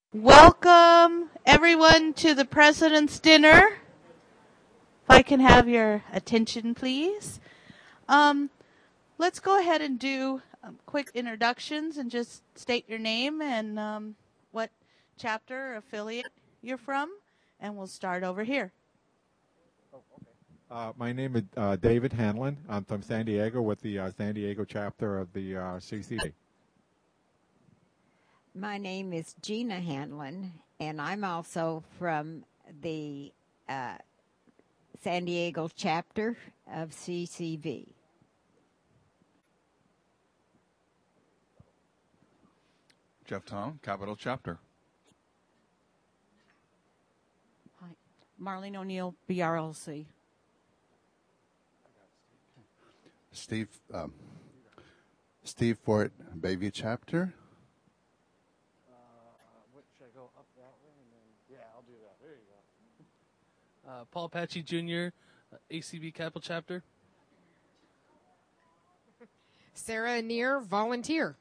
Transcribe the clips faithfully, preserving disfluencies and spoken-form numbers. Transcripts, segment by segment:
Welcome, everyone, to the President's Dinner. If I can have your attention, please. Um, let's go ahead and do um, quick introductions and just state your name and um, what chapter or affiliate you're from, and we'll start over here. Uh, my name is uh, David Hanlon. I'm from San Diego with the uh, San Diego chapter of the uh, C C B. My name is Gina Hanlon, and I'm also from the uh, San Diego chapter of C C B. Jeff Tong, Capital Chapter. Hi, Marlene O'Neill, B R L C. Steve um, Steve Fort, Bayview Chapter. Uh, what, should I go up that way? And then, yeah, I'll do that. There you go. Uh, Paul Patchy Junior, uh, A C B Capital Chapter. Sarah Neer, Volunteer.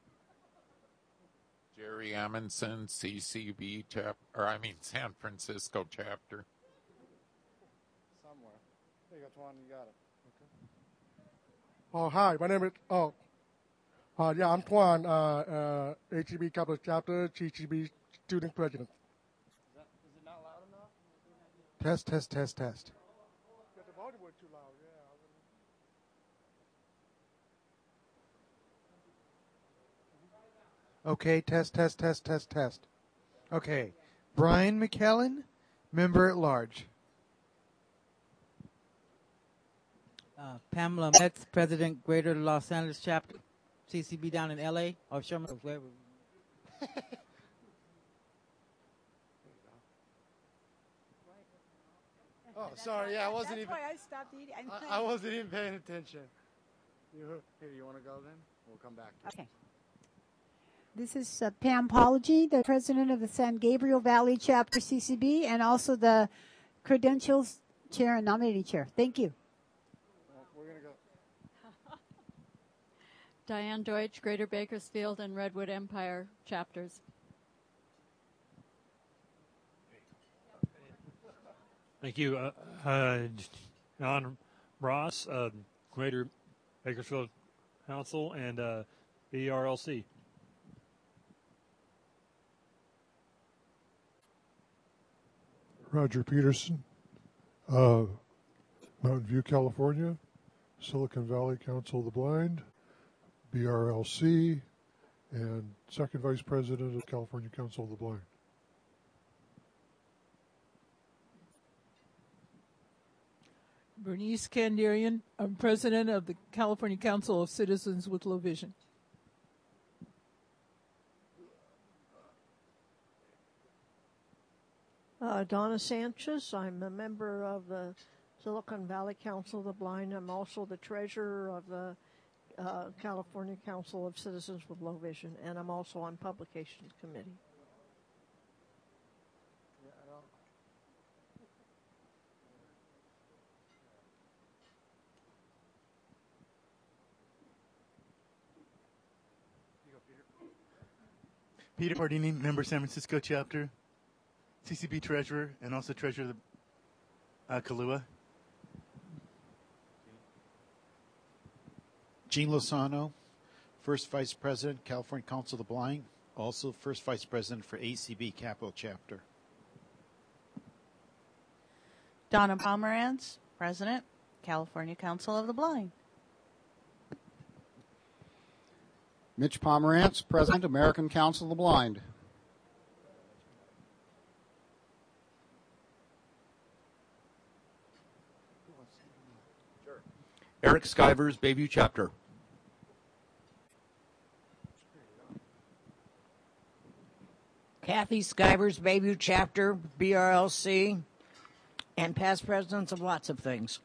Jerry Amundsen, C C B chapter, or I mean San Francisco chapter. Somewhere. There you go, Twan, you got it. Oh, hi. My name is, oh, uh, yeah, I'm Twan, uh, uh, H E B Capital Chapter, G C B Student President. Is, that, is it not loud enough? Test, test, test, test. Yeah, the volume was too loud, yeah. Okay, test, test, test, test, test. Okay. Brian McKellen, Member at Large. Uh, Pamela Metz, President, Greater Los Angeles Chapter, C C B down in L A or Sherman, or wherever. Oh, sorry. Yeah, I wasn't That's even. why I stopped eating. I, I wasn't even paying attention. You, here, you want to go then? We'll come back to Okay. This is uh, Pam Pology, the president of the San Gabriel Valley Chapter C C B, and also the credentials chair and nominating chair. Thank you. Well, we're going to go. Diane Deutsch, Greater Bakersfield and Redwood Empire chapters. Thank you. Uh, uh, John Ross, uh, Greater Bakersfield Council, and uh, B R L C. Roger Peterson, uh, Mountain View, California, Silicon Valley Council of the Blind, B R L C, and Second Vice President of California Council of the Blind. Bernice Kandarian, I'm President of the California Council of Citizens with Low Vision. Uh, Donna Sanchez, I'm a member of the Silicon Valley Council of the Blind. I'm also the treasurer of the uh, California Council of Citizens with Low Vision, and I'm also on Publications Committee. Peter Pardini, member San Francisco chapter, C C B treasurer, and also treasurer of the uh, Kahlua. Gene Lozano, first vice president, California Council of the Blind, also first vice president for A C B Capital Chapter. Donna Pomerantz, President, California Council of the Blind. Mitch Pomerantz, President, American Council of the Blind. Eric Skivers, Bayview Chapter. Kathy Skivers, Bayview Chapter, B R L C, and past presidents of lots of things.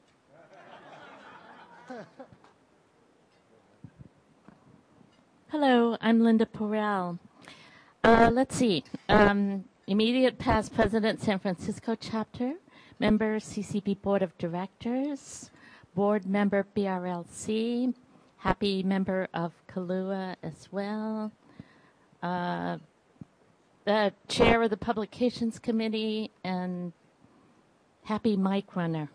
Hello, I'm Linda Porrell. Uh, let's see. Um, immediate past president, San Francisco chapter, member C C B Board of Directors, board member B R L C, happy member of Kahlua as well. Uh, the chair of the Publications Committee, and happy mic runner.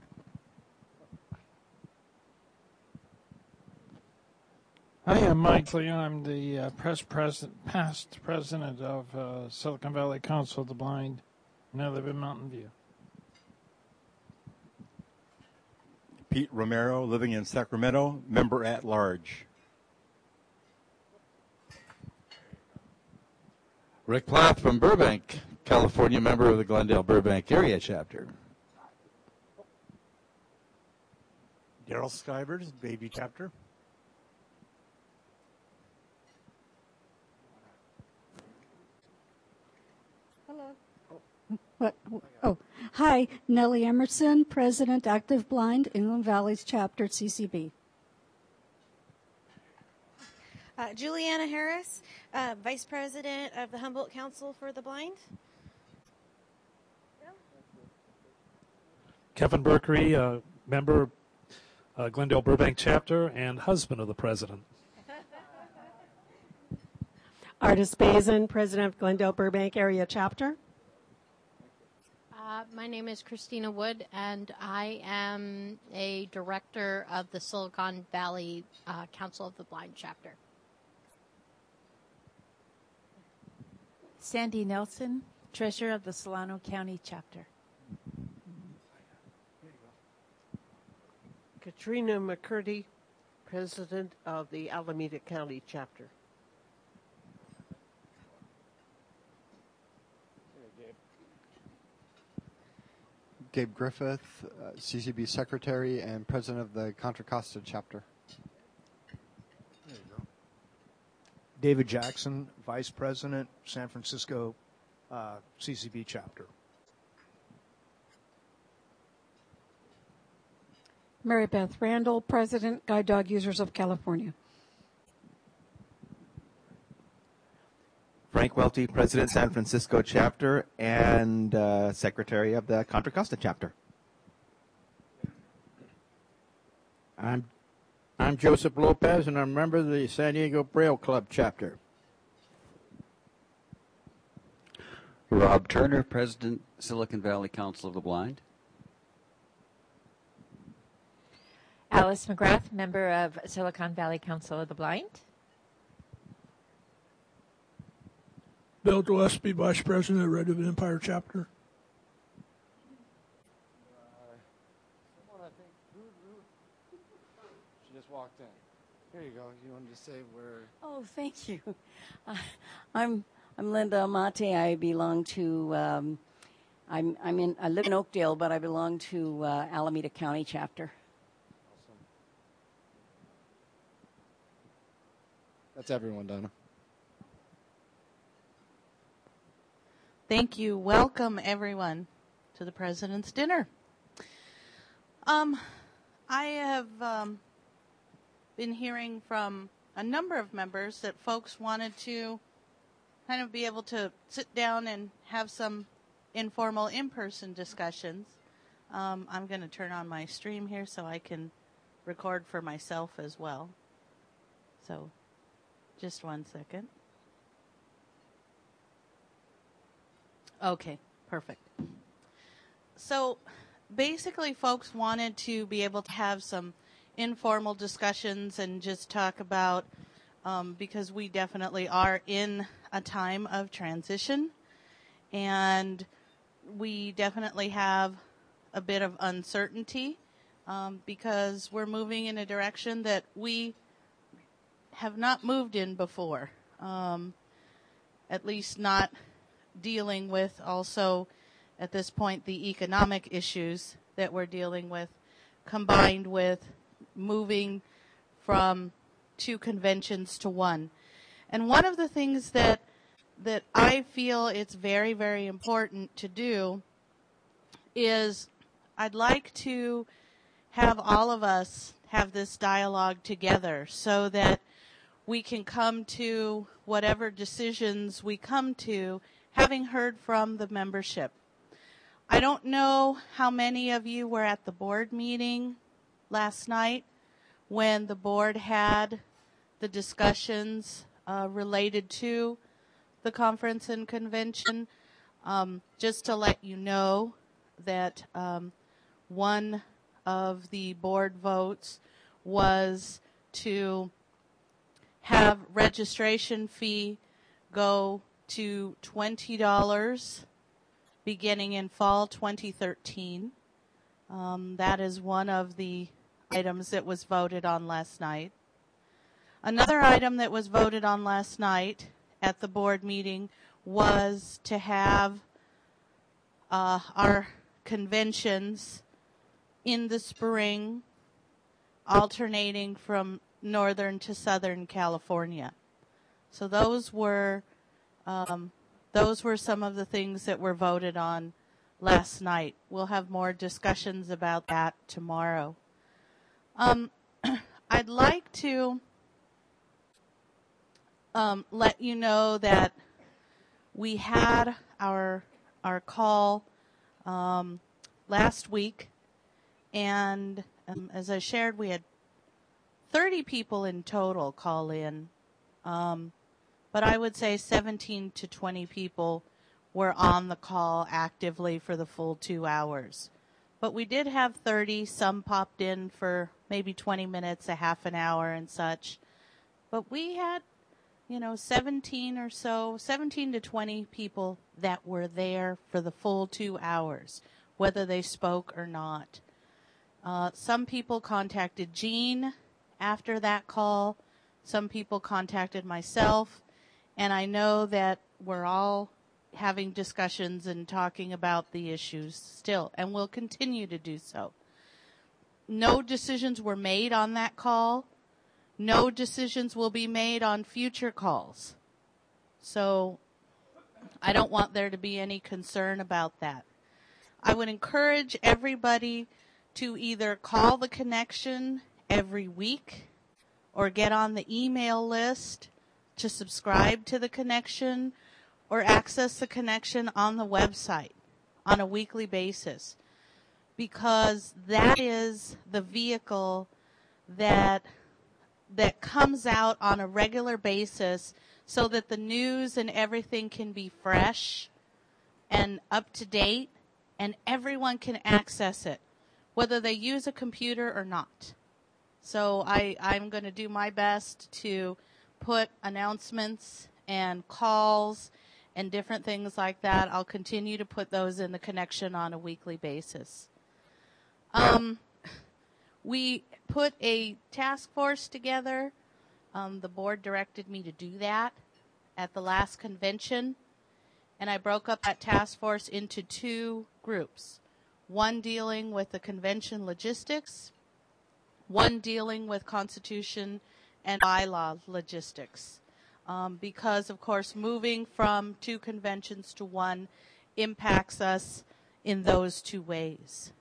Hi, I'm Mike Lee. I'm the uh, press president, past president of uh, Silicon Valley Council of the Blind, and I live in Mountain View. Pete Romero, living in Sacramento, member at large. Rick Plath from Burbank, California, member of the Glendale Burbank area chapter. Daryl Skivers, Bayview chapter. Hello. What? Oh, hi, Nellie Emerson, President, Active Blind, Inland Valleys Chapter, C C B. Uh, Juliana Harris, uh, Vice President of the Humboldt Council for the Blind. Kevin Berkery, uh, member, uh, Glendale Burbank chapter, and husband of the president. Artis Bazin, President of Glendale Burbank Area Chapter. Uh, my name is Christina Wood, and I am a director of the Silicon Valley uh, Council of the Blind chapter. Sandy Nelson, Treasurer of the Solano County chapter. Katrina McCurdy, President of the Alameda County chapter. Gabe Griffith, uh, C C B Secretary and President of the Contra Costa chapter. There you go. David Jackson, Vice President, San Francisco uh, C C B chapter. Mary Beth Randall, President, Guide Dog Users of California. Frank Welty, President, San Francisco chapter, and uh, Secretary of the Contra Costa chapter. I'm I'm Joseph Lopez, and I'm a member of the San Diego Braille Club chapter. Rob Turner, President, Silicon Valley Council of the Blind. Alice McGrath, member of Silicon Valley Council of the Blind. Bill Gillespie, Vice President, Red River Empire chapter. Someone, I think, who, who? She just walked in. Here you go. You wanted to say where? Oh, thank you. Uh, I'm I'm Linda Amate. I belong to. Um, I'm I'm in. I live in Oakdale, but I belong to uh, Alameda County chapter. Awesome. That's everyone, Donna. Thank you. Welcome, everyone, to the President's Dinner. Um, I have um, been hearing from a number of members that folks wanted to kind of be able to sit down and have some informal in-person discussions. Um, I'm going to turn on my stream here so I can record for myself as well. So, just one second. Okay, perfect. So basically folks wanted to be able to have some informal discussions and just talk about, um, because we definitely are in a time of transition, and we definitely have a bit of uncertainty um, because we're moving in a direction that we have not moved in before, um, at least not dealing with also at this point the economic issues that we're dealing with, combined with moving from two conventions to one. And one of the things that that I feel it's very, very important to do is I'd like to have all of us have this dialogue together so that we can come to whatever decisions we come to having heard from the membership. I don't know how many of you were at the board meeting last night when the board had the discussions uh, related to the conference and convention. Um, just to let you know that um, one of the board votes was to have registration fee go to twenty dollars beginning in fall twenty thirteen. Um, that is one of the items that was voted on last night. Another item that was voted on last night at the board meeting was to have uh, our conventions in the spring alternating from northern to southern California. So those were um, those were some of the things that were voted on last night. We'll have more discussions about that tomorrow. Um, I'd like to um, let you know that we had our our call um, last week, and um, as I shared, we had thirty people in total call in, um, but I would say seventeen to twenty people were on the call actively for the full two hours. But we did have thirty. Some popped in for maybe twenty minutes, a half an hour and such. But we had, you know, seventeen or so, seventeen to twenty people that were there for the full two hours, whether they spoke or not. Uh, some people contacted Jean after that call. Some people contacted myself. And I know that we're all having discussions and talking about the issues still, and we'll continue to do so. No decisions were made on that call. No decisions will be made on future calls. So I don't want there to be any concern about that. I would encourage everybody to either call the connection every week or get on the email list to subscribe to the connection or access the connection on the website on a weekly basis, because that is the vehicle that that comes out on a regular basis so that the news and everything can be fresh and up to date and everyone can access it, whether they use a computer or not. So I, I'm going to do my best to put announcements and calls and different things like that. I'll continue to put those in the connection on a weekly basis. Um, we put a task force together. Um, the board directed me to do that at the last convention, and I broke up that task force into two groups. One dealing with the convention logistics, one dealing with Constitution and bylaw logistics. Um, because, of course, moving from two conventions to one impacts us in those two ways.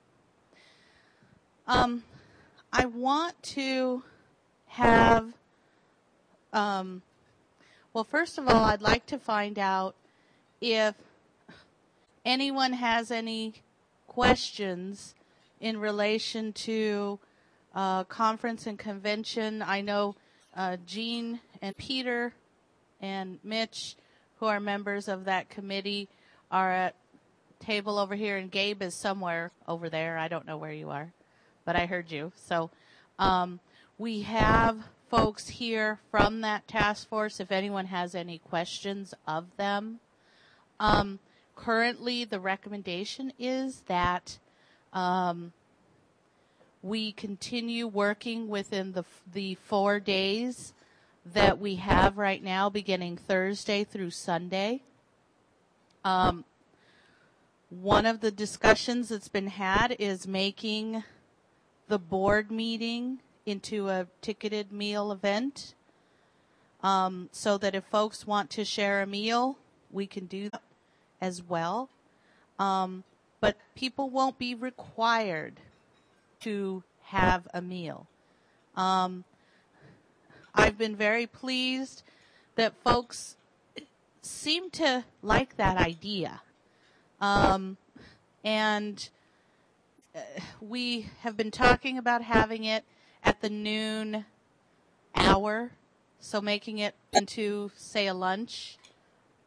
Um, I want to have, um, well, first of all, I'd like to find out if anyone has any questions in relation to uh, conference and convention. I know uh, Jean and Peter and Mitch, who are members of that committee, are at table over here, and Gabe is somewhere over there. I don't know where you are, but I heard you. So um, we have folks here from that task force if anyone has any questions of them. Um, currently, the recommendation is that um, we continue working within the the four days that we have right now, beginning Thursday through Sunday. Um, one of the discussions that's been had is making the board meeting into a ticketed meal event, um, so that if folks want to share a meal, we can do that as well. Um, but people won't be required to have a meal. Um, I've been very pleased that folks seem to like that idea. Um, and uh, we have been talking about having it at the noon hour, so making it into, say, a lunch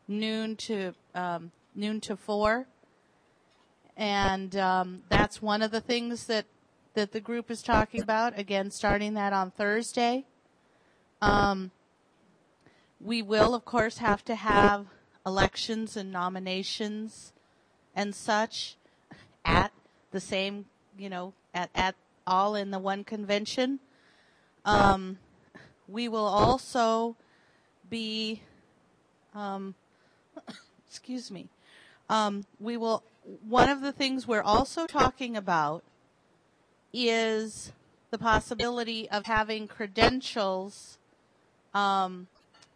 noon to um, noon to four, and um, that's one of the things that that the group is talking about. Again, starting that on Thursday. Um, we will, of course, have to have elections and nominations and such at the same, you know, at, at all in the one convention. Um, we will also be, um, excuse me, um, we will, one of the things we're also talking about is the possibility of having credentials, um,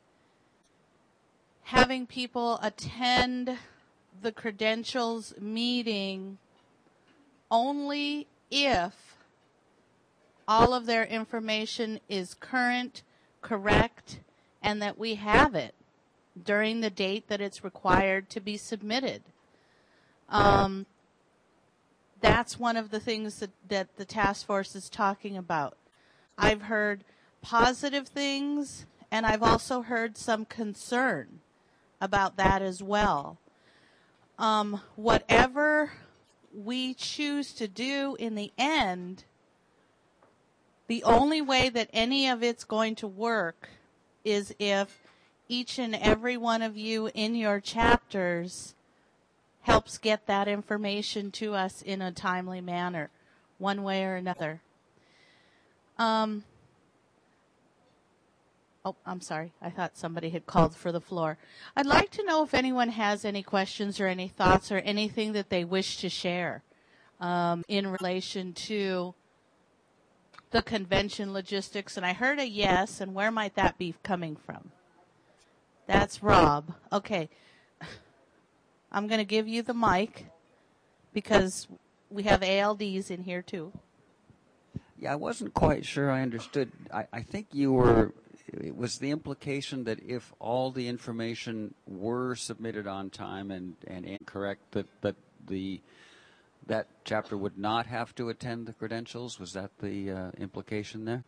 having people attend the credentials meeting only if all of their information is current, correct, and that we have it during the date that it's required to be submitted. Um, that's one of the things that, that the task force is talking about. I've heard positive things, and I've also heard some concern about that as well. Um, whatever we choose to do in the end, the only way that any of it's going to work is if each and every one of you in your chapters helps get that information to us in a timely manner, one way or another. Um, oh, I'm sorry. I thought somebody had called for the floor. I'd like to know if anyone has any questions or any thoughts or anything that they wish to share um, in relation to the convention logistics. And I heard a yes, and where might that be coming from? That's Rob. Okay. I'm going to give you the mic because we have A L Ds in here too. Yeah, I wasn't quite sure I understood. I, I think you were, it was the implication that if all the information were submitted on time and, and, and correct, that, that the that chapter would not have to attend the credentials? Was that the uh, implication there?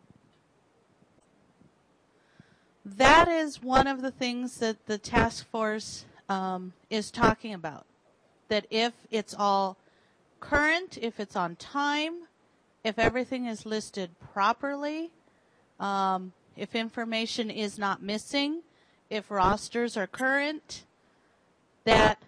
That is one of the things that the task force um, is talking about. That if it's all current, if it's on time, if everything is listed properly, um, if information is not missing, if rosters are current, that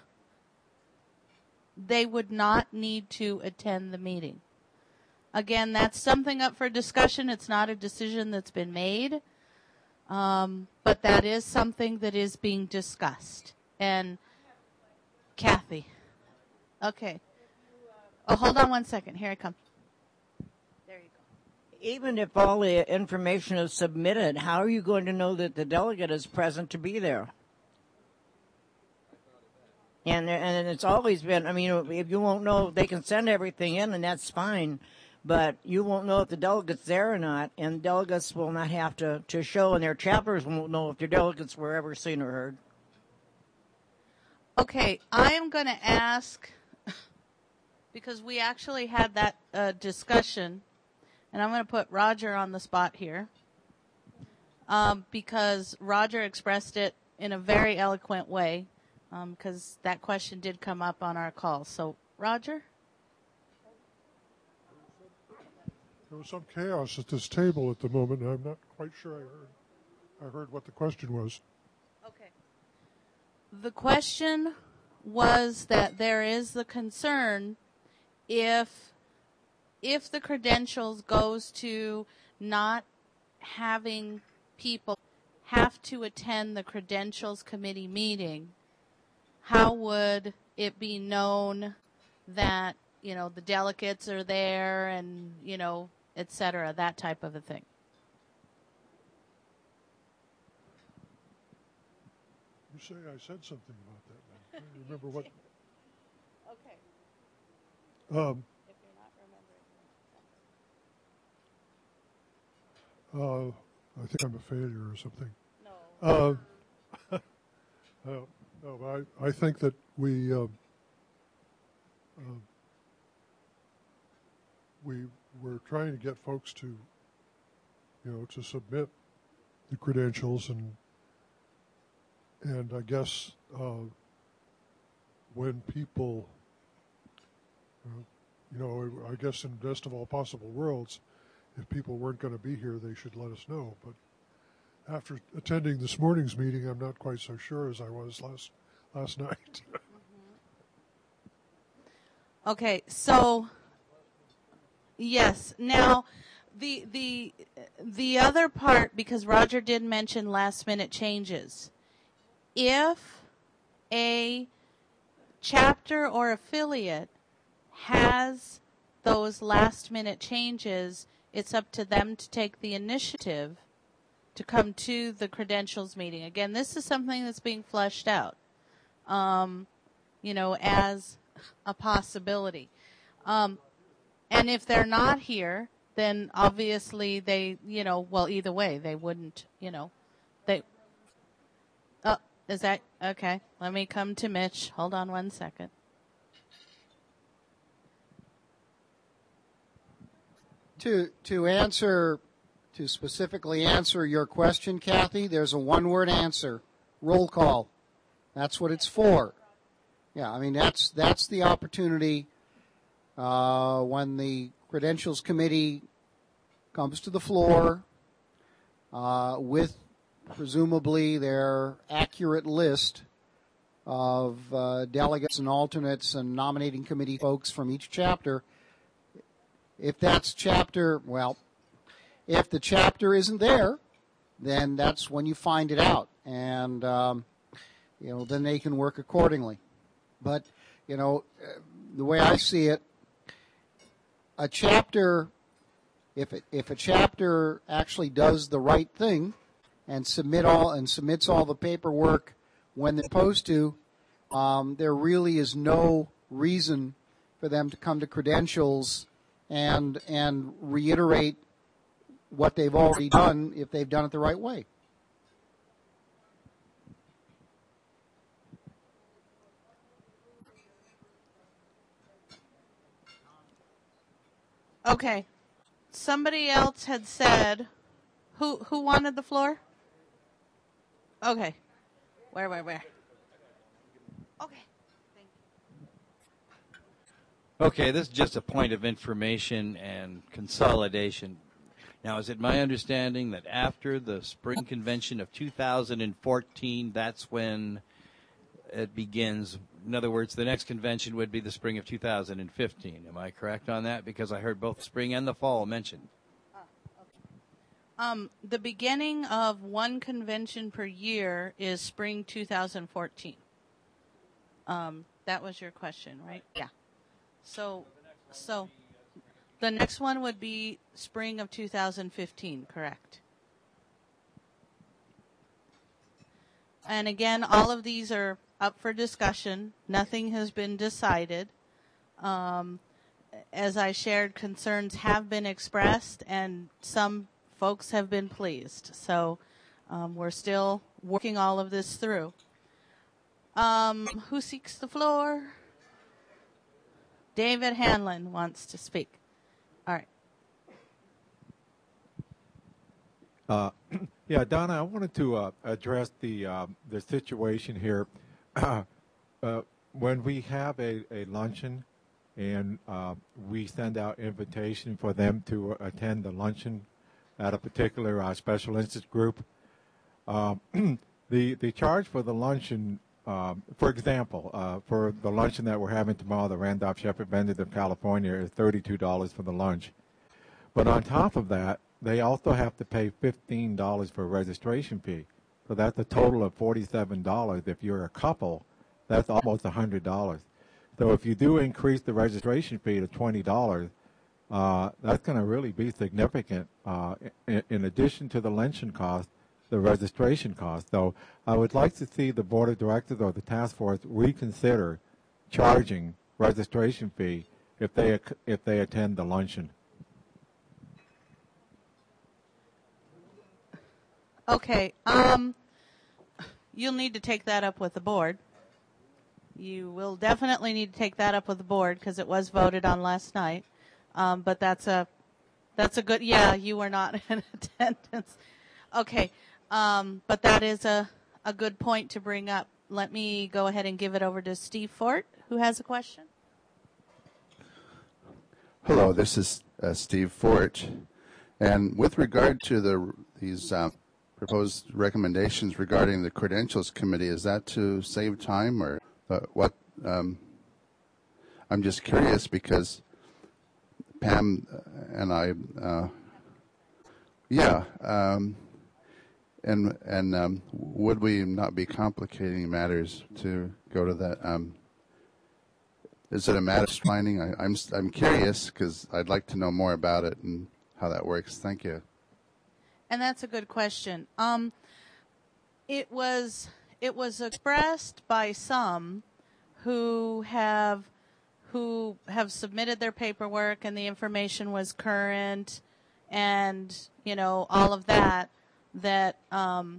they would not need to attend the meeting. Again, that's something up for discussion. It's not a decision that's been made. Um, but that is something that is being discussed. And Kathy. Okay. Oh, hold on one second. Here I come. There you go. Even if all the information is submitted, how are you going to know that the delegate is present to be there? And and it's always been, I mean, if you won't know, they can send everything in, and that's fine. But you won't know if the delegate's there or not, and delegates will not have to, to show, and their chapters won't know if their delegates were ever seen or heard. Okay, I am going to ask, because we actually had that uh, discussion, and I'm going to put Roger on the spot here, um, because Roger expressed it in a very eloquent way, because um, that question did come up on our call. So, Roger? There was some chaos at this table at the moment, and I'm not quite sure I heard. I heard what the question was. Okay. The question was that there is the concern if if the credentials goes to not having people have to attend the credentials committee meeting, how would it be known that, you know, the delegates are there and, you know, et cetera, that type of a thing? You say I said something about that now. I don't remember what. Okay. Um, if you're not remembering. Uh, I think I'm a failure or something. No. Uh, uh, no, I, I think that we uh, uh, we were trying to get folks to, you know, to submit the credentials, and and I guess uh, when people, uh, you know, I guess in the best of all possible worlds, if people weren't going to be here, they should let us know. But after attending this morning's meeting, I'm not quite so sure as I was last last night. Okay, so yes. Now, the the the other part, because Roger did mention last minute changes. If a chapter or affiliate has those last minute changes, it's up to them to take the initiative to come to the credentials meeting. Again, this is something that's being fleshed out, um, you know, as a possibility. Um, and if they're not here, then obviously they, you know, well, either way, they wouldn't, you know, they, oh, is that, okay, let me come to Mitch. Hold on one second. To, to answer, to specifically answer your question, Kathy, there's a one-word answer, roll call. That's what it's for. Yeah, I mean, that's, that's the opportunity uh, when the Credentials Committee comes to the floor uh, with presumably their accurate list of uh, delegates and alternates and nominating committee folks from each chapter. If that's chapter, well, if the chapter isn't there, then that's when you find it out. And, um, you know, then they can work accordingly. But, you know, the way I see it, a chapter, if it, if a chapter actually does the right thing and submit all and submits all the paperwork when they're supposed to, um, there really is no reason for them to come to credentials and and reiterate what they've already done if they've done it the right way. Okay. Somebody else had said, who who wanted the floor? Okay. Where, where, where? Okay. Okay, this is just a point of information and consolidation. Now, is it my understanding that after the spring convention of two thousand fourteen, that's when it begins? In other words, the next convention would be the spring of two thousand fifteen. Am I correct on that? Because I heard both spring and the fall mentioned. Um, the beginning of one convention per year is spring two thousand fourteen. Um, that was your question, right? Yeah. So, so the next one would be spring of two thousand fifteen, correct? And again, all of these are up for discussion. Nothing has been decided. Um, as I shared, concerns have been expressed, and some folks have been pleased. So um, we're still working all of this through. Um, who seeks the floor? David Hanlon wants to speak. All right. Uh, yeah, Donna, I wanted to uh, address the um, the situation here. uh, when we have a, a luncheon and uh, we send out invitation for them to attend the luncheon at a particular uh, special interest group, uh, the the charge for the luncheon, um, for example, uh, for the luncheon that we're having tomorrow, the Randolph Shepherd Vendors of California, is thirty-two dollars for the lunch. But on top of that, they also have to pay fifteen dollars for a registration fee. So that's a total of forty-seven dollars. If you're a couple, that's almost one hundred dollars. So if you do increase the registration fee to twenty dollars, uh, that's going to really be significant uh, in, in addition to the luncheon cost, the registration cost. So I would like to see the Board of Directors or the task force reconsider charging registration fee if they if they attend the luncheon. Okay. Um, you'll need to take that up with the board. You will definitely need to take that up with the board because it was voted on last night. Um, but that's a that's a good. Yeah, you were not in attendance. Okay. Um, but that is a a good point to bring up. Let me go ahead and give it over to Steve Fort, who has a question. Hello, this is uh, Steve Fort. And with regard to the these uh, proposed recommendations regarding the Credentials Committee, is that to save time or uh, what? Um, I'm just curious because Pam and I, uh, yeah, um, and and um, would we not be complicating matters to go to that? Um, is it a matter of streamlining? I, I'm I'm curious because I'd like to know more about it and how that works. Thank you. And that's a good question. Um, it was it was expressed by some who have who have submitted their paperwork and the information was current, and you know all of that. That um,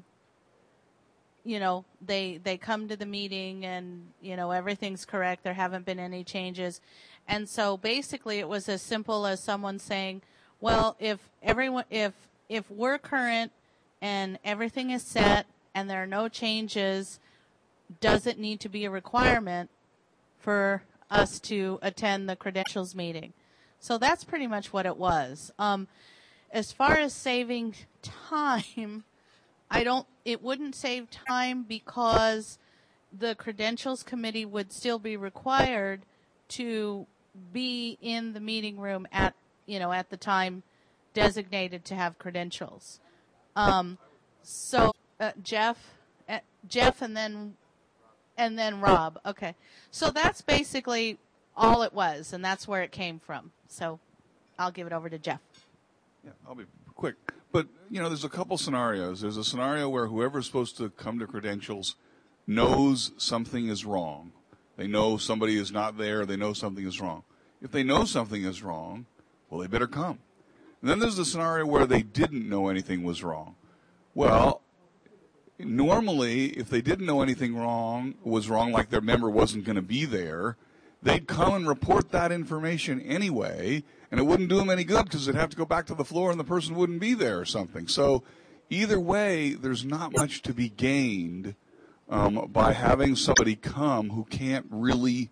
you know they they come to the meeting and you know everything's correct. There haven't been any changes, and so basically it was as simple as someone saying, "Well, if everyone if if we're current and everything is set and there are no changes, does it need to be a requirement for us to attend the credentials meeting?" So that's pretty much what it was. Um, as far as saving time, I don't, it wouldn't save time because the credentials committee would still be required to be in the meeting room at, you know, at the time designated to have credentials. Um, so uh, Jeff, uh, Jeff, and then and then Rob. Okay, so that's basically all it was, and that's where it came from. So I'll give it over to Jeff. Yeah, I'll be quick. But you know, there's a couple scenarios. There's a scenario where whoever's supposed to come to credentials knows something is wrong. They know somebody is not there. They know something is wrong. If they know something is wrong, well, they better come. And then there's the scenario where they didn't know anything was wrong. Well, normally, if they didn't know anything wrong was wrong, like their member wasn't going to be there, they'd come and report that information anyway, and it wouldn't do them any good because they'd have to go back to the floor and the person wouldn't be there or something. So either way, there's not much to be gained um, by having somebody come who can't really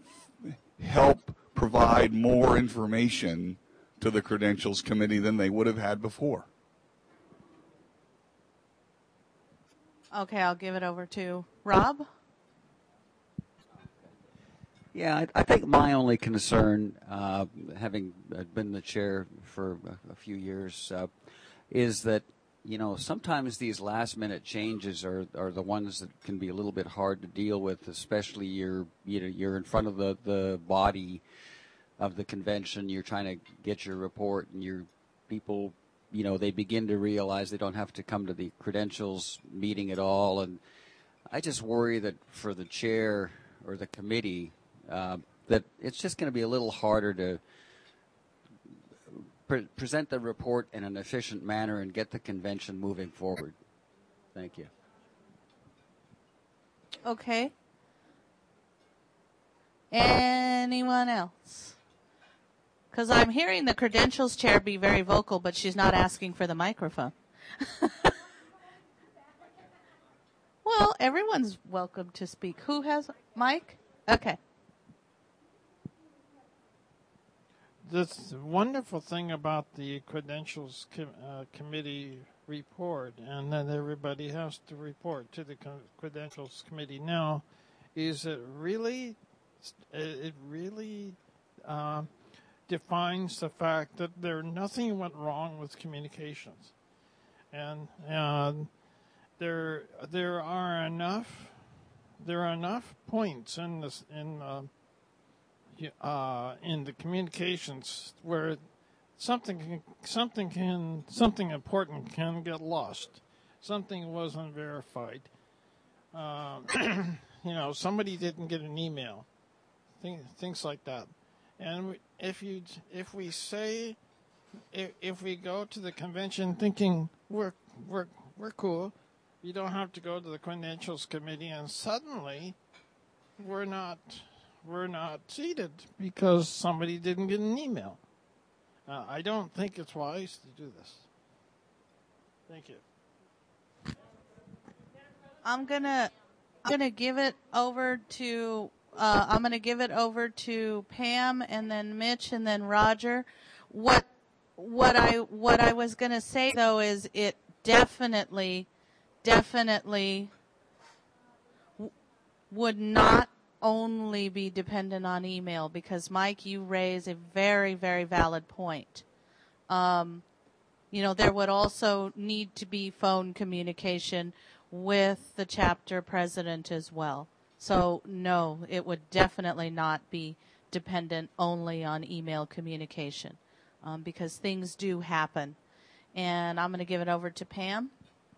help provide more information to the Credentials Committee than they would have had before. Okay, I'll give it over to Rob. Yeah, I, I think my only concern, uh, having been the chair for a, a few years, uh, is that, you know, sometimes these last-minute changes are, are the ones that can be a little bit hard to deal with, especially you're, you know, you're in front of the, the body of the convention, you're trying to get your report, and your people, you know, they begin to realize they don't have to come to the credentials meeting at all. And I just worry that for the chair or the committee, uh, that it's just going to be a little harder to pre- present the report in an efficient manner and get the convention moving forward. Thank you. Okay. Anyone else? Because I'm hearing the credentials chair be very vocal, but she's not asking for the microphone. Well, everyone's welcome to speak. Who has Mike? Okay. The wonderful thing about the credentials com- uh, committee report, and that everybody has to report to the co- credentials committee now, is it really, it really. Uh, defines the fact that there nothing went wrong with communications, and uh, there there are enough there are enough points in this in uh, uh, in the communications where something can, something can something important can get lost, something wasn't verified. Uh, you know, somebody didn't get an email, things things like that. And if you, if we say, if, if we go to the convention thinking we're we're we're cool, you don't have to go to the credentials committee, and suddenly we're not we're not seated because somebody didn't get an email. Uh, I don't think it's wise to do this. Thank you. I'm gonna I'm gonna give it over to uh, I'm gonna give it over to Pam and then Mitch and then Roger. What what I what I was gonna say though is it definitely definitely w- would not only be dependent on email, because Mike, you raise a very very valid point. Um, you know, there would also need to be phone communication with the chapter president as well. So no, it would definitely not be dependent only on email communication, um, because things do happen. And I'm going to give it over to Pam.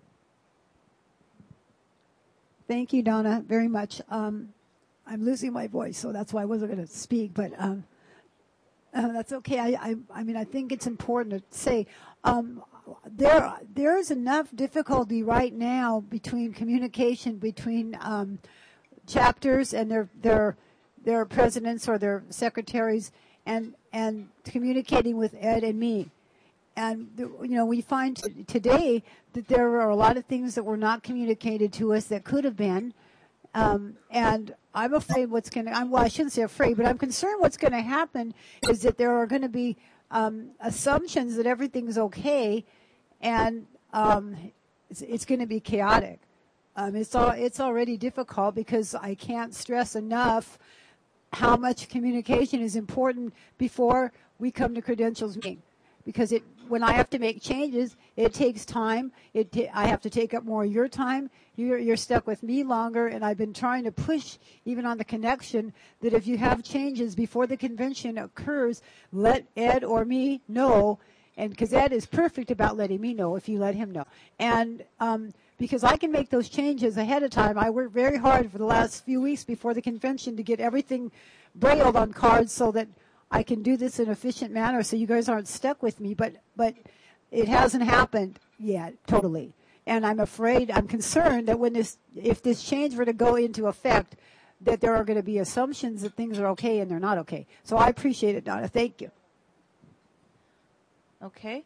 Thank you, Donna, very much. Um, I'm losing my voice, so that's why I wasn't going to speak, but um, uh, that's okay. I, I, I mean, I think it's important to say um, there there is enough difficulty right now between communication between um, chapters and their their their presidents or their secretaries and and communicating with Ed and me. And, you know, we find t- today that there are a lot of things that were not communicated to us that could have been. Um, and I'm afraid what's going to, well, I shouldn't say afraid, but I'm concerned what's going to happen is that there are going to be um, assumptions that everything's okay, and um, it's, it's going to be chaotic. Um, it's, all, it's already difficult because I can't stress enough how much communication is important before we come to credentials meeting. Because it, when I have to make changes, it takes time. It ta- I have to take up more of your time. You're, you're stuck with me longer, and I've been trying to push, even on the connection, that if you have changes before the convention occurs, let Ed or me know, and because Ed is perfect about letting me know if you let him know. And um, because I can make those changes ahead of time, I worked very hard for the last few weeks before the convention to get everything brailled on cards so that I can do this in an efficient manner so you guys aren't stuck with me, but but it hasn't happened yet, totally. And I'm afraid, I'm concerned that when this, if this change were to go into effect, that there are going to be assumptions that things are okay and they're not okay. So I appreciate it, Donna. Thank you. Okay.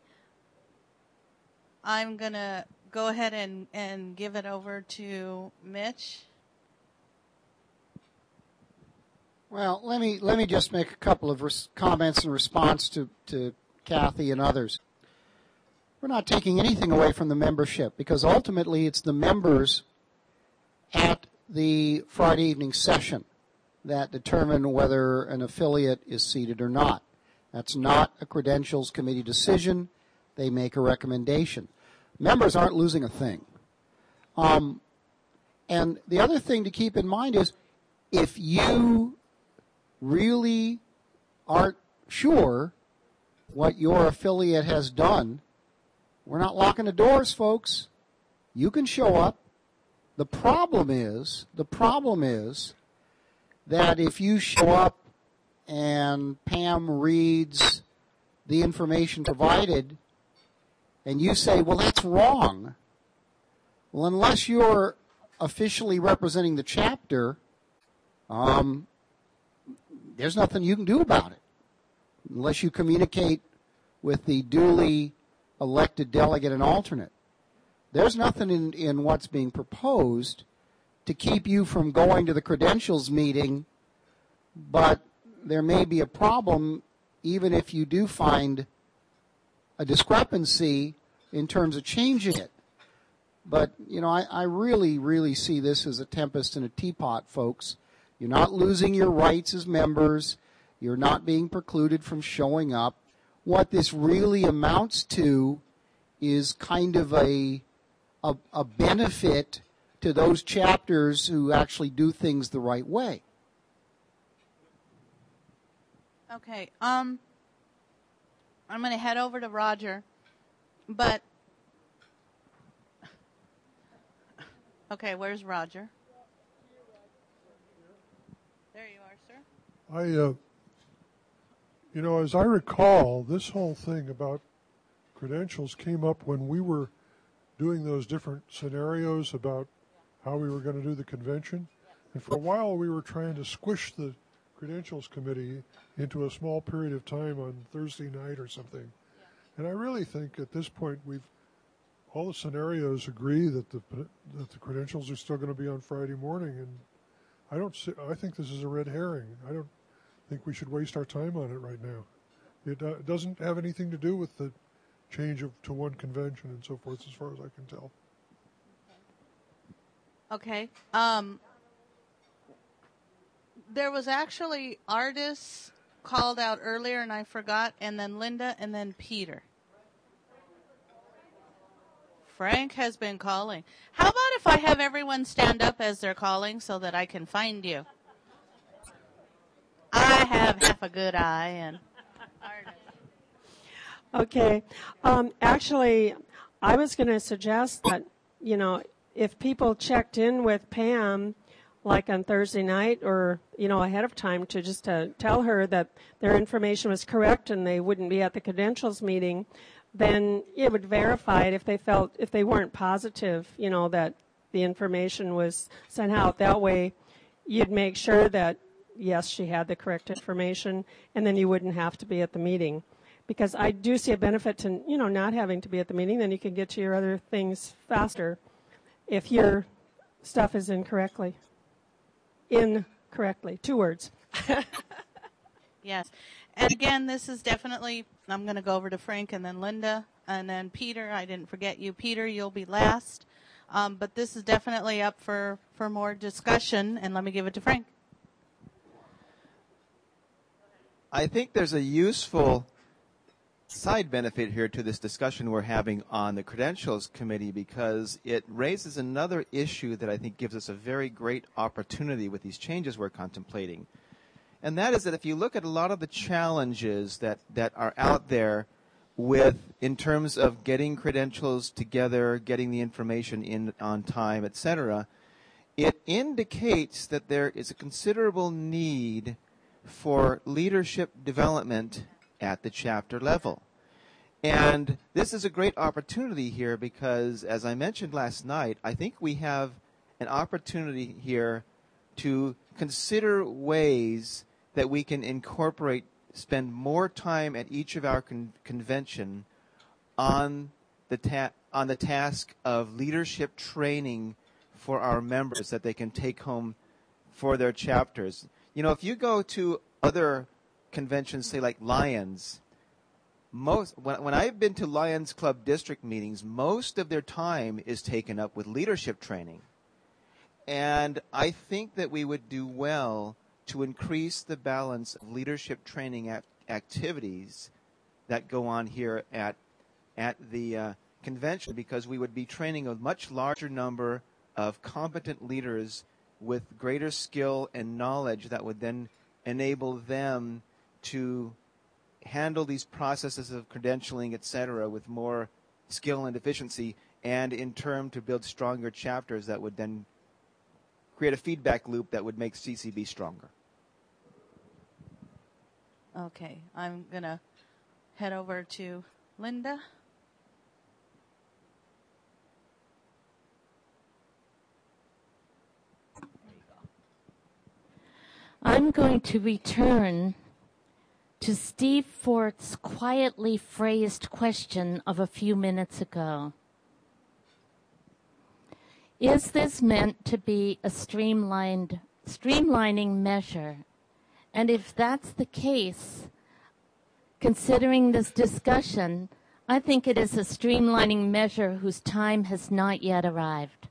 I'm going to go ahead and, and give it over to Mitch. Well, let me let me just make a couple of res- comments in response to, to Kathy and others. We're not taking anything away from the membership because ultimately it's the members at the Friday evening session that determine whether an affiliate is seated or not. That's not a credentials committee decision. They make a recommendation. Members aren't losing a thing. Um, and the other thing to keep in mind is if you really aren't sure what your affiliate has done, we're not locking the doors, folks. You can show up. The problem is, the problem is that if you show up and Pam reads the information provided and you say, well, that's wrong, well, unless you're officially representing the chapter, um, there's nothing you can do about it unless you communicate with the duly elected delegate and alternate. There's nothing in, in what's being proposed to keep you from going to the credentials meeting, but there may be a problem even if you do find a discrepancy in terms of changing it. But, you know, I, I really, really see this as a tempest in a teapot, folks. You're not losing your rights as members. You're not being precluded from showing up. What this really amounts to is kind of a, a, a benefit to those chapters who actually do things the right way. Okay. Um, I'm going to head over to Roger, but okay, where's Roger? There you are, sir. I, uh, you know, as I recall, this whole thing about credentials came up when we were doing those different scenarios about how we were going to do the convention. And for a while, we were trying to squish the credentials committee into a small period of time on Thursday night or something. And I really think at this point we've all the scenarios agree that the that the credentials are still going to be on Friday morning, and I don't. See, I think this is a red herring. I don't think we should waste our time on it right now. It uh, doesn't have anything to do with the change of to one convention and so forth, as far as I can tell. Okay. Um, there was actually artists called out earlier, and I forgot, and then Linda, and then Peter. Frank has been calling. How about if I have everyone stand up as they're calling so that I can find you? I have half a good eye, and Okay. Um, actually, I was going to suggest that, you know, if people checked in with Pam, like on Thursday night or, you know, ahead of time to just to tell her that their information was correct and they wouldn't be at the credentials meeting, then it would verify it if they felt, if they weren't positive, you know, that the information was sent out. That way you'd make sure that, yes, she had the correct information, and then you wouldn't have to be at the meeting. Because I do see a benefit to, you know, not having to be at the meeting. Then you can get to your other things faster if your stuff is incorrectly. Incorrectly. Two words. yes. And again, this is definitely, I'm going to go over to Frank and then Linda and then Peter. I didn't forget you. Peter, you'll be last. Um, but this is definitely up for, for more discussion. And let me give it to Frank. I think there's a useful side benefit here to this discussion we're having on the Credentials Committee, because it raises another issue that I think gives us a very great opportunity with these changes we're contemplating. And that is that if you look at a lot of the challenges that, that are out there with in terms of getting credentials together, getting the information in on time, et cetera, it indicates that there is a considerable need for leadership development at the chapter level. And this is a great opportunity here because, as I mentioned last night, I think we have an opportunity here to consider ways that we can incorporate, spend more time at each of our con- convention on the ta- on the task of leadership training for our members that they can take home for their chapters. You know, if you go to other conventions, say like Lions, most when, when I've been to Lions Club district meetings, most of their time is taken up with leadership training. And I think that we would do well to increase the balance of leadership training act- activities that go on here at at the uh, convention, because we would be training a much larger number of competent leaders with greater skill and knowledge that would then enable them to handle these processes of credentialing, et cetera, with more skill and efficiency, and in turn to build stronger chapters that would then create a feedback loop that would make C C B stronger. Okay, I'm going to head over to Linda. I'm going to return to Steve Fort's quietly phrased question of a few minutes ago. Is this meant to be a streamlined, streamlining measure? And if that's the case, considering this discussion, I think it is a streamlining measure whose time has not yet arrived.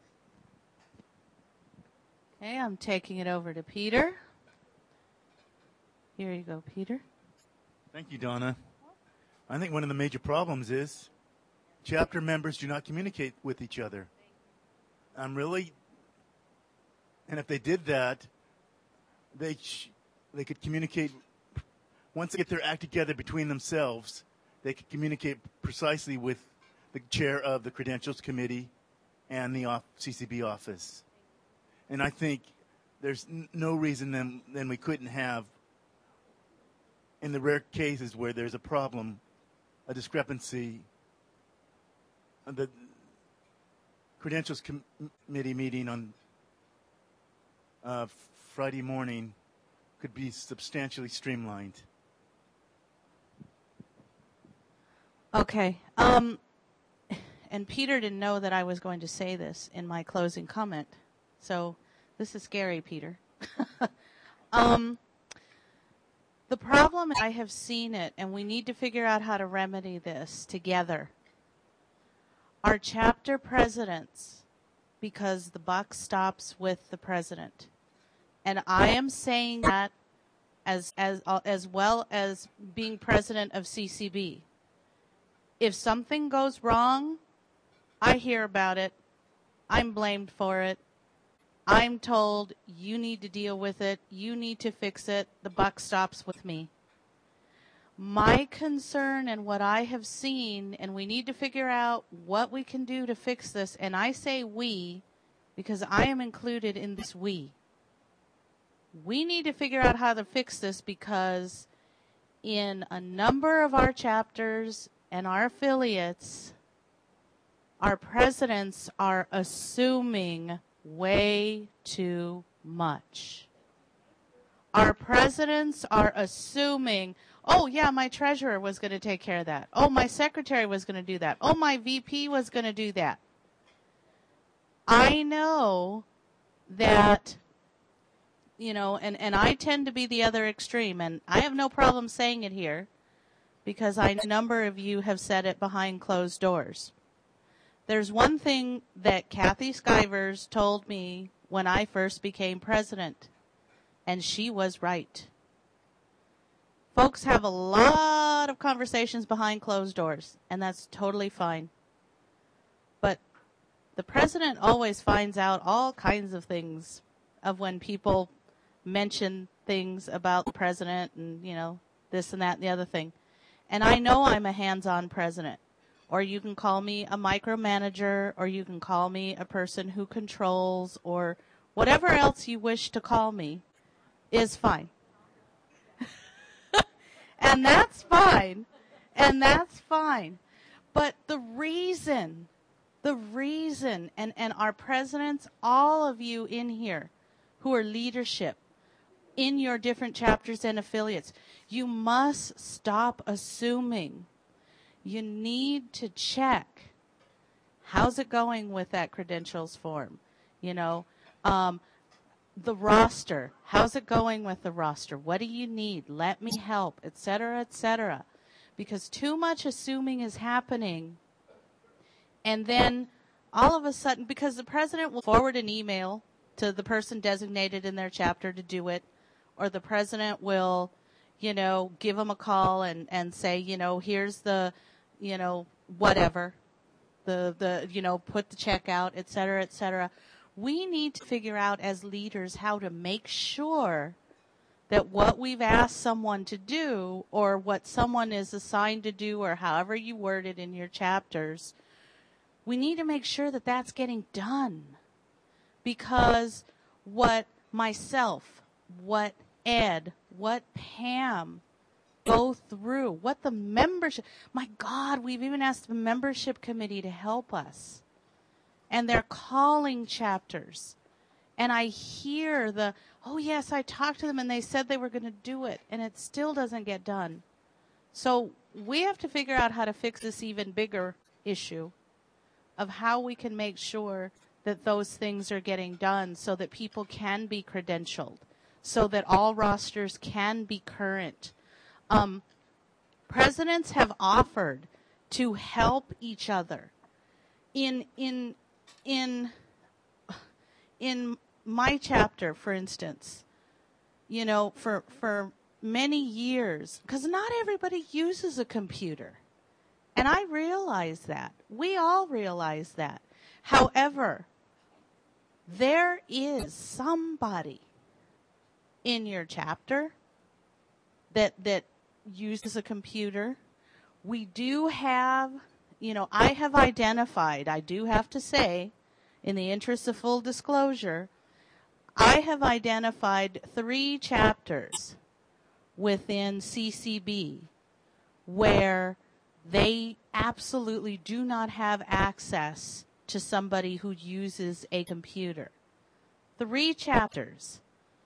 Okay, I'm taking it over to Peter. Here you go, Peter. Thank you, Donna. I think one of the major problems is chapter members do not communicate with each other. I'm really, and if they did that, they sh- they could communicate. Once they get their act together between themselves, they could communicate precisely with the chair of the Credentials Committee and the off- C C B office. And I think there's n- no reason then, then we couldn't have, in the rare cases where there's a problem, a discrepancy, the Credentials Com- Committee meeting on uh, Friday morning could be substantially streamlined. Okay. Um, and Peter didn't know that I was going to say this in my closing comment. So this is scary, Peter. um, the problem, I have seen it, and we need to figure out how to remedy this together. Our chapter presidents, because the buck stops with the president. And I am saying that as as uh, as well as being president of C C B. If something goes wrong, I hear about it. I'm blamed for it. I'm told you need to deal with it. You need to fix it. The buck stops with me. My concern and what I have seen, and we need to figure out what we can do to fix this, and I say we because I am included in this we. We need to figure out how to fix this because in a number of our chapters and our affiliates, our presidents are assuming way too much. Our presidents are assuming, oh, yeah, my treasurer was going to take care of that. Oh, my secretary was going to do that. Oh, my V P was going to do that. I know that, you know, and, and I tend to be the other extreme, and I have no problem saying it here because I, a number of you have said it behind closed doors. There's one thing that Kathy Skivers told me when I first became president, and she was right. Folks have a lot of conversations behind closed doors, and that's totally fine. But the president always finds out all kinds of things of when people mention things about the president and, you know, this and that and the other thing. And I know I'm a hands-on president. Or you can call me a micromanager, or you can call me a person who controls, or whatever else you wish to call me is fine. And that's fine. And that's fine. But the reason, the reason, and, and our presidents, all of you in here who are leadership in your different chapters and affiliates, you must stop assuming. You need to check. How's it going with that credentials form? You know, um, the roster. How's it going with the roster? What do you need? Let me help, et cetera, et cetera. Because too much assuming is happening. And then all of a sudden, because the president will forward an email to the person designated in their chapter to do it, or the president will, you know, give them a call and, and say, you know, here's the, you know, whatever, the, the, you know, put the check out, et cetera, et cetera. We need to figure out as leaders how to make sure that what we've asked someone to do, or what someone is assigned to do, or however you word it in your chapters, we need to make sure that that's getting done. Because what myself, what Ed, what Pam go through, what the membership, my God, we've even asked the membership committee to help us. And they're calling chapters. And I hear the, oh yes, I talked to them and they said they were going to do it, and it still doesn't get done. So we have to figure out how to fix this even bigger issue of how we can make sure that those things are getting done so that people can be credentialed, so that all rosters can be current. Um, presidents have offered to help each other. In in in in my chapter, for instance, you know, for for many years, because not everybody uses a computer, and I realize that. We all realize that. However, there is somebody in your chapter that that uses a computer. We do have, you know, I have identified, I do have to say, in the interest of full disclosure, I have identified three chapters within C C B where they absolutely do not have access to somebody who uses a computer. Three chapters.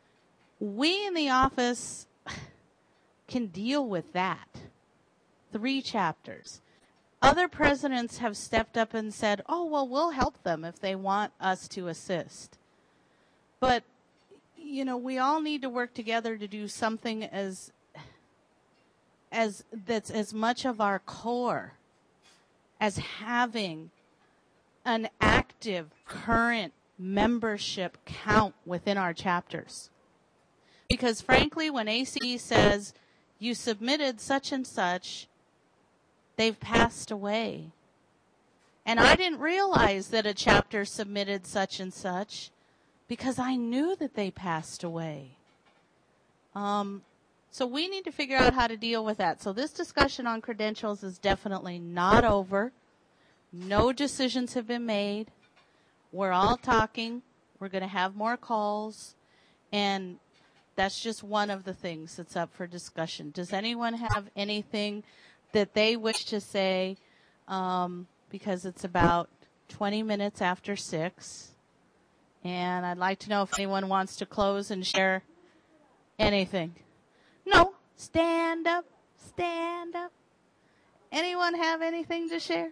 We in the office can deal with that. Three chapters. other presidents have stepped up and said, oh, well, we'll help them if they want us to assist. But, you know, we all need to work together to do something as, as that's as much of our core as having an active, current membership count within our chapters. Because frankly, when A C E says you submitted such and such, they've passed away. And I didn't realize that a chapter submitted such and such because I knew that they passed away. Um, so we need to figure out how to deal with that. So this discussion on credentials is definitely not over. No decisions have been made. We're all talking. We're going to have more calls. And that's just one of the things that's up for discussion. Does anyone have anything that they wish to say? Um, because it's about twenty minutes after six. And I'd like to know if anyone wants to close and share anything. No. Stand up. Stand up. Anyone have anything to share?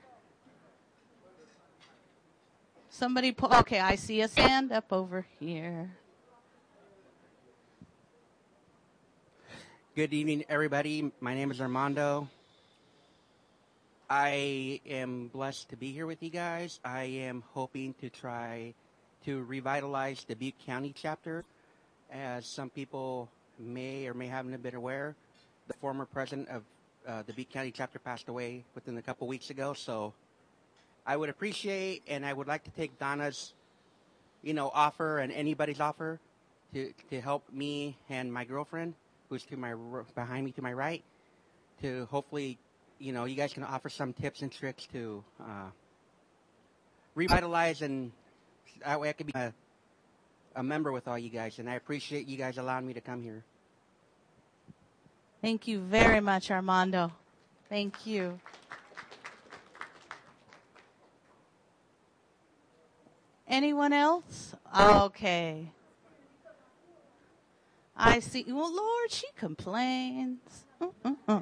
Somebody pull. Okay, I see a stand up over here. Good evening, everybody. My name is Armando. I am blessed to be here with you guys. I am hoping to try to revitalize the Butte County chapter. As some people may or may haven't been aware, the former president of uh, the Butte County chapter passed away within a couple weeks ago. So I would appreciate and I would like to take Donna's, you know, offer and anybody's offer to to help me and my girlfriend, who's to my behind me to my right, to hopefully, you know, you guys can offer some tips and tricks to uh, revitalize, and that way I could be a, a member with all you guys. And I appreciate you guys allowing me to come here. Thank you very much, Armando. Thank you. Anyone else? Okay. I see. Well, Lord, she complains. Uh-uh.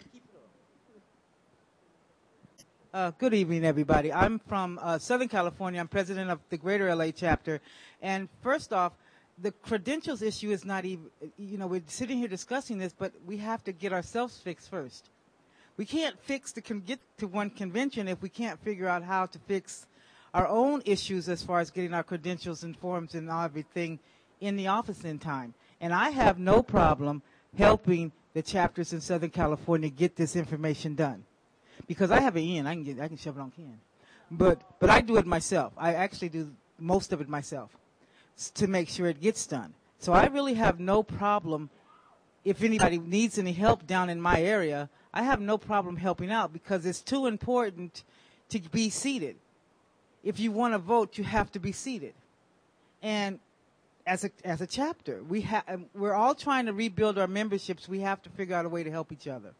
Uh, good evening, everybody. I'm from uh, Southern California. I'm president of the Greater L A chapter. And first off, the credentials issue is not even, you know, we're sitting here discussing this, but we have to get ourselves fixed first. We can't fix the con- get to one convention if we can't figure out how to fix our own issues as far as getting our credentials and forms and everything in the office in time. And I have no problem helping the chapters in Southern California get this information done. Because I have an in, I can get, I can shove it on can, but but I do it myself. I actually do most of it myself to make sure it gets done. So I really have no problem. If anybody needs any help down in my area, I have no problem helping out because it's too important to be seated. If you want to vote, you have to be seated. And as a as a chapter, we have we're all trying to rebuild our memberships. We have to figure out a way to help each other.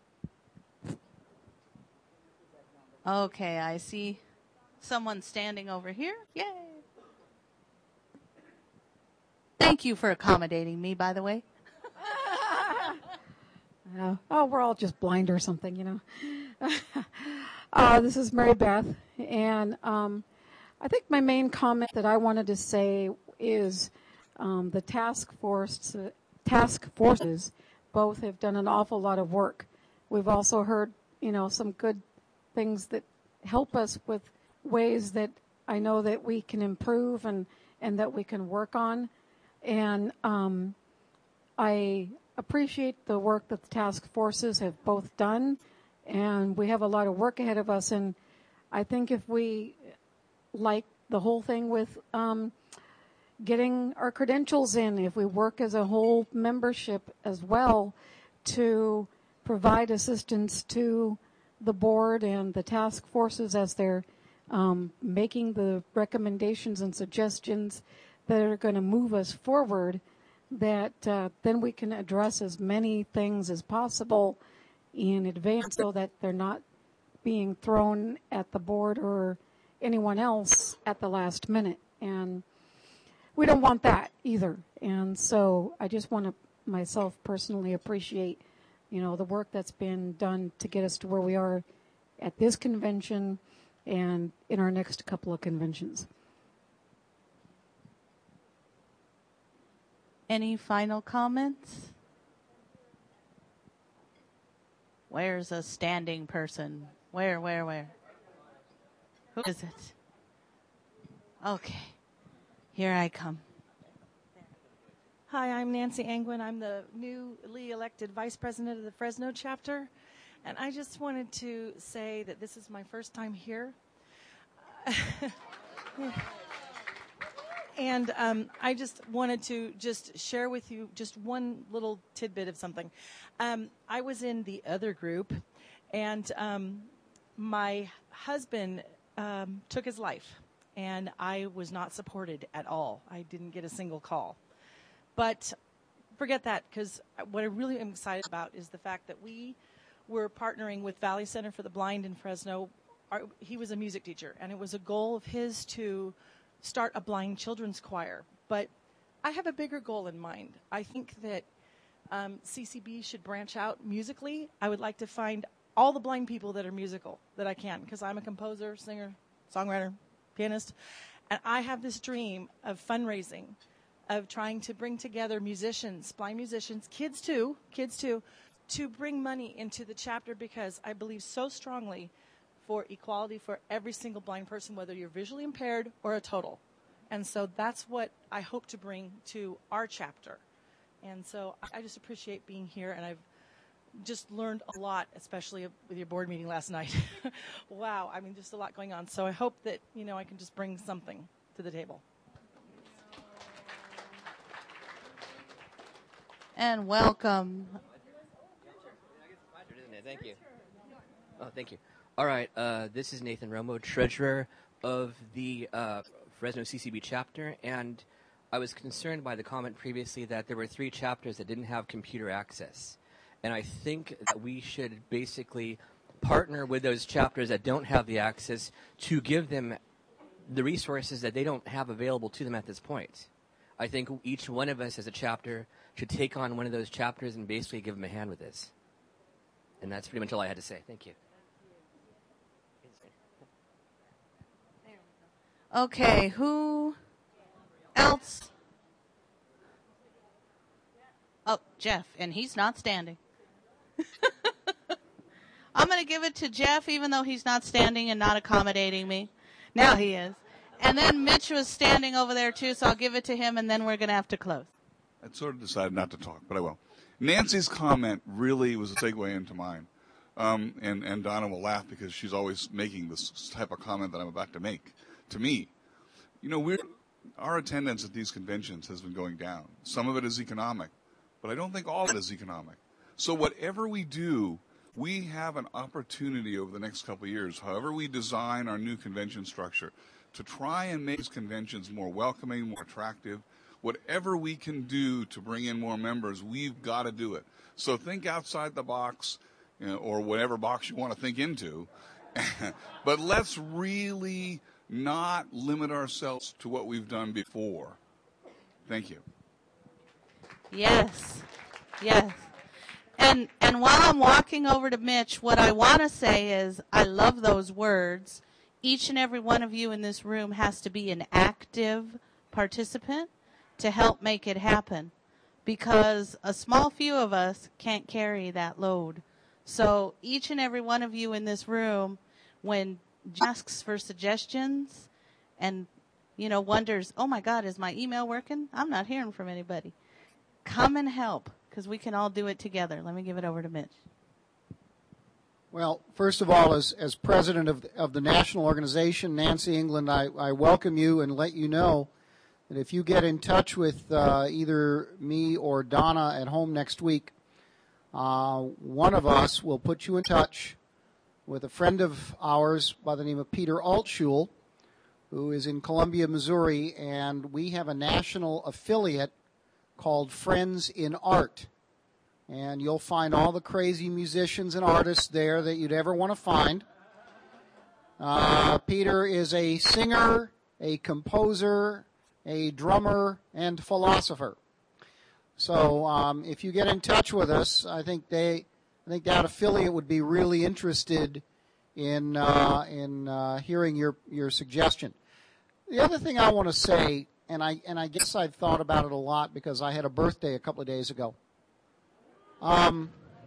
Okay, I see someone standing over here. Yay. Thank you for accommodating me, by the way. Uh, oh, we're all just blind or something, you know. uh, this is Mary Beth, and um, I think my main comment that I wanted to say is um, the task force, uh, task forces both have done an awful lot of work. We've also heard, you know, some good things that help us with ways that I know that we can improve and, and that we can work on. And um, I appreciate the work that the task forces have both done. And we have a lot of work ahead of us. And I think if we, like the whole thing with um, getting our credentials in, if we work as a whole membership as well to provide assistance to the board and the task forces as they're um, making the recommendations and suggestions that are going to move us forward, that uh, then we can address as many things as possible in advance so that they're not being thrown at the board or anyone else at the last minute. And we don't want that either. And so I just want to myself personally appreciate you know, the work that's been done to get us to where we are at this convention and in our next couple of conventions. Any final comments? Where's a standing person? Where, where, where? Who is it? Okay. Here I come. Hi, I'm Nancy Angwin. I'm the newly elected Vice President of the Fresno chapter. And I just wanted to say that this is my first time here. And um, I just wanted to just share with you just one little tidbit of something. Um, I was in the other group, and um, my husband um, took his life, and I was not supported at all. I didn't get a single call. But forget that, because what I really am excited about is the fact that we were partnering with Valley Center for the Blind in Fresno. Our, he was a music teacher, and it was a goal of his to start a blind children's choir. But I have a bigger goal in mind. I think that um, C C B should branch out musically. I would like to find all the blind people that are musical that I can, because I'm a composer, singer, songwriter, pianist. And I have this dream of fundraising, of trying to bring together musicians, blind musicians, kids too, kids too, to bring money into the chapter, because I believe so strongly for equality for every single blind person, whether you're visually impaired or a total. And so that's what I hope to bring to our chapter. And so I just appreciate being here, and I've just learned a lot, especially with your board meeting last night. Wow, I mean, just a lot going on. So I hope that, you know, I can just bring something to the table. And welcome. Thank you. Oh, thank you. All right, uh, this is Nathan Romo, treasurer of the uh, Fresno C C B chapter, and I was concerned by the comment previously that there were three chapters that didn't have computer access. And I think that we should basically partner with those chapters that don't have the access to give them the resources that they don't have available to them at this point. I think each one of us as a chapter should take on one of those chapters and basically give them a hand with this. And that's pretty much all I had to say. Thank you. Okay, who else? Oh, Jeff, and he's not standing. I'm going to give it to Jeff, even though he's not standing and not accommodating me. Now he is. And then Mitch was standing over there, too, so I'll give it to him, and then we're going to have to close. I sort of decided not to talk, but I will. Nancy's comment really was a segue into mine. Um, and, and Donna will laugh because she's always making this type of comment that I'm about to make to me. You know, we're, our attendance at these conventions has been going down. Some of it is economic, but I don't think all of it is economic. So whatever we do, we have an opportunity over the next couple of years, however we design our new convention structure, to try and make these conventions more welcoming, more attractive. Whatever we can do to bring in more members, we've got to do it. So think outside the box, you know, or whatever box you want to think into. But let's really not limit ourselves to what we've done before. Thank you. Yes. Yes. And and while I'm walking over to Mitch, what I want to say is I love those words. Each and every one of you in this room has to be an active participant to help make it happen, because a small few of us can't carry that load. So each and every one of you in this room, when asks for suggestions and, you know, wonders, oh my God, is my email working? I'm not hearing from anybody. Come and help, because we can all do it together. Let me give it over to Mitch. Well, first of all, as as president of the, of the national organization, Nancy England, I, I welcome you and let you know that if you get in touch with uh, either me or Donna at home next week, uh, one of us will put you in touch with a friend of ours by the name of Peter Altschul, who is in Columbia, Missouri, and we have a national affiliate called Friends in Art. And you'll find all the crazy musicians and artists there that you'd ever want to find. Uh, Peter is a singer, a composer, a drummer, and philosopher. So um, if you get in touch with us, I think they, I think that affiliate would be really interested in uh, in uh, hearing your your suggestion. The other thing I want to say, and I and I guess I've thought about it a lot because I had a birthday a couple of days ago. Um,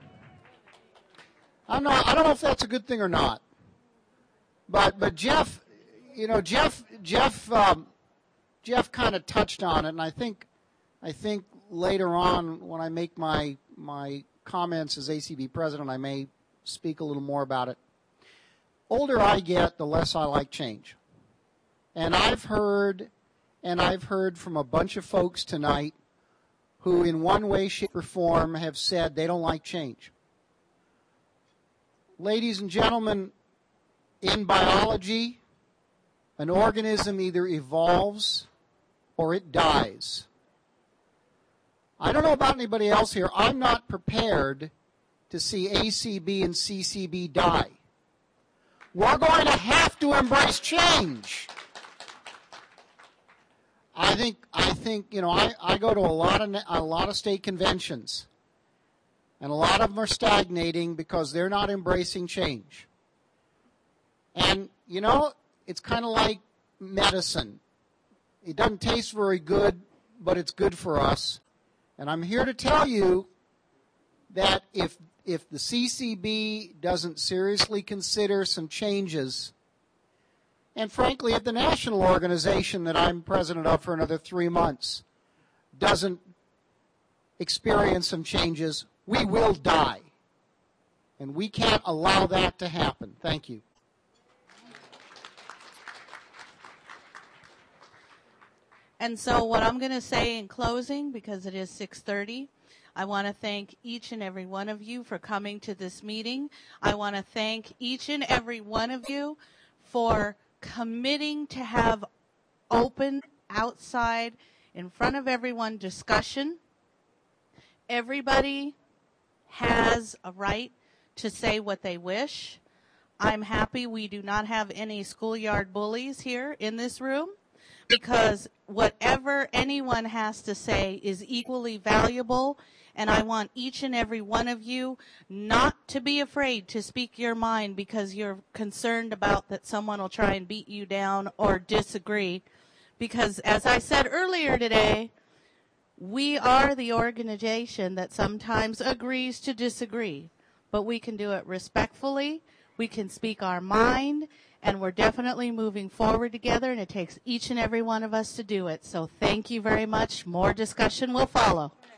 I'm not, I don't know if that's a good thing or not, but but Jeff, you know, Jeff Jeff um, Jeff kind of touched on it, and I think I think later on when I make my my comments as A C B president, I may speak a little more about it. Older I get, the less I like change. And I've heard, and I've heard from a bunch of folks tonight who in one way, shape, or form have said they don't like change. Ladies and gentlemen, in biology, an organism either evolves or it dies. I don't know about anybody else here. I'm not prepared to see A C B and C C B die. We're going to have to embrace change. I think, I think, you know, I, I go to a lot of a lot of state conventions, and a lot of them are stagnating because they're not embracing change. And, you know, it's kind of like medicine. It doesn't taste very good, but it's good for us. And I'm here to tell you that if if the C C B doesn't seriously consider some changes, and frankly, if the national organization that I'm president of for another three months doesn't experience some changes, we will die. And we can't allow that to happen. Thank you. And so what I'm going to say in closing, because it is six thirty, I want to thank each and every one of you for coming to this meeting. I want to thank each and every one of you for committing to have open, outside, in front of everyone discussion. Everybody has a right to say what they wish. I'm happy we do not have any schoolyard bullies here in this room, because whatever anyone has to say is equally valuable, and I want each and every one of you not to be afraid to speak your mind because you're concerned about that someone will try and beat you down or disagree. Because as I said earlier today, we are the organization that sometimes agrees to disagree, but we can do it respectfully, we can speak our mind, and we're definitely moving forward together, and it takes each and every one of us to do it. So thank you very much. More discussion will follow.